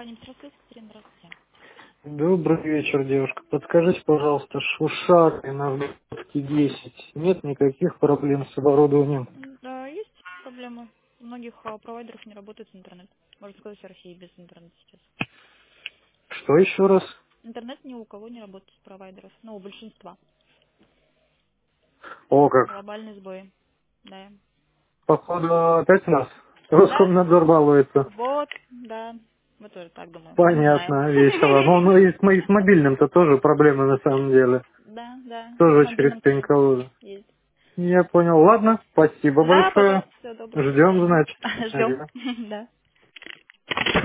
компания «Здравствуйте», Екатерина, здравствуйте. Добрый вечер, девушка. Подскажите, пожалуйста, Шушары на Гребовке 10. Нет никаких проблем с оборудованием. Да, есть проблемы. У многих провайдеров не работает интернет. Можно сказать, в России без интернета сейчас. Что еще раз? Интернет ни у кого не работает с провайдеров. Ну, у большинства. О, как. Глобальный сбой. Да. Походу, опять нас. Да, Роскомнадзор балуется. вот, да. Мы тоже так думаем. Мы знаем. Понятно, весело. Ну и с мобильным-то тоже проблемы на самом деле. Да, да. И с Тоже через мобильным тоже пень-колоду. есть. Я понял. Ладно, спасибо Да, большое. пожалуйста, всего доброго, до Ждем, свидания. значит. Ждем. Ага. Да.